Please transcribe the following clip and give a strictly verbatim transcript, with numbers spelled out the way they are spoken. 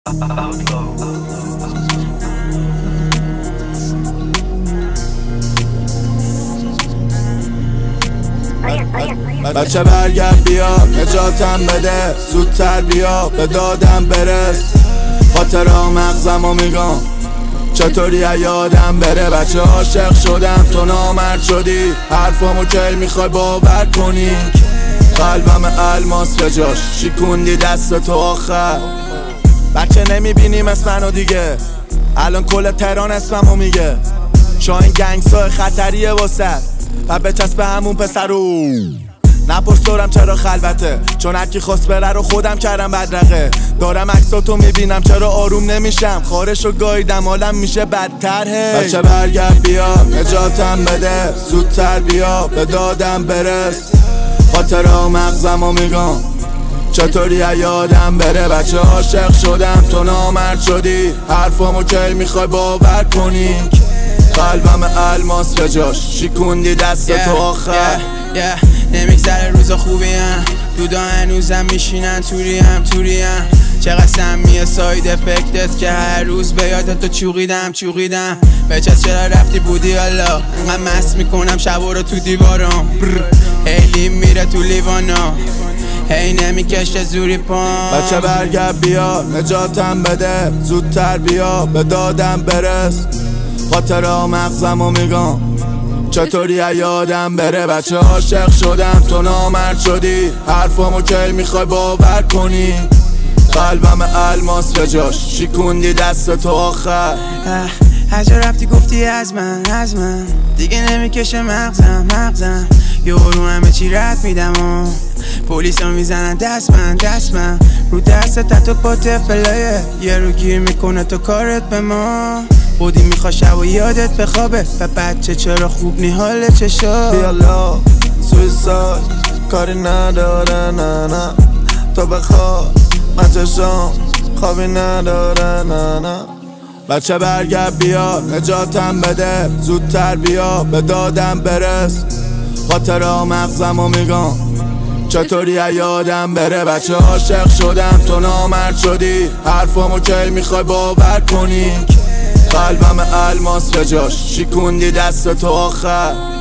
بچه برگرد بیا نجاتم بده، زودتر بیا به دادم برس. خاطرها مغزمو میگم چطوری یادم بره. بچه عاشق شدم تو نامرد شدی، حرفامو کی میخوای باور کنی؟ قلبم الماس به جاش شکوندی دست تو آخر. بچه نمیبینیم اسمنو دیگه، الان کل تهران اسممو میگه. شاین گنگسای خطریه واسه و بچسب به همون پسرو. نپرس دورم چرا خلوته، چون هرکی خواست بره رو خودم کردم بدرقه. دارم عکساتو میبینم چرا آروم نمیشم، خارشو گاییدم حالم میشه بدتر. هی بچه برگرد بیا نجاتم بده، زودتر بیا به دادم برس. خاطرها مغزمو میگم چطوری یادم بره. بچه عاشق شدم تو نامرد شدی، حرفامو کی میخوای باور کنی؟ قلبم الماس به جاش شکوندی دست yeah, تو آخر yeah, yeah. نمیگذره روزا خوبی هم، دودا هنوزم میشینن توری هم توری هم. چقدر سمیه ساید افکتت که هر روز به یادت تو چوقیدم چوقیدم. بچه چرا رفتی بودی الله، من مست میکنم شبا رو تو دیوارم. هیلی میره تو لیوانا، هی نمیکشه زوری پام. بچه برگرد بیا نجاتم بده، زودتر بیا به دادم برس. خاطرها مغزمو میگم چطوری یادم بره. بچه عاشق شدم تو نامرد شدی، حرفامو کی میخوای باور کنی؟ قلبم الماس به جاش شکوندی دست تو آخر. هجا رفتی گفتی از من از من، دیگه نمیکشه مغزم مغزم. یورو همه چی رد میدم و پولیس ها میزنن دست من دست من. رو دست تتو پات فلایه یه رو گیر میکنه تو کارت به ما. بودی میخوا شب و یادت بخوابه و بچه چرا خوب نی حال چشا. بیالا سویساید کاری نداره نه نه، تو بخواب من چشام خوابی نداره نه نه. بچه برگرد بیا نجاتم بده، زودتر بیا به دادم برس. خاطرها مغزمو میگم چطوری یادم بره. بچه عاشق شدم تو نامرد شدی، حرفامو کی میخوای باور کنی؟ قلبم الماس به جاش شکوندی دست تو آخر.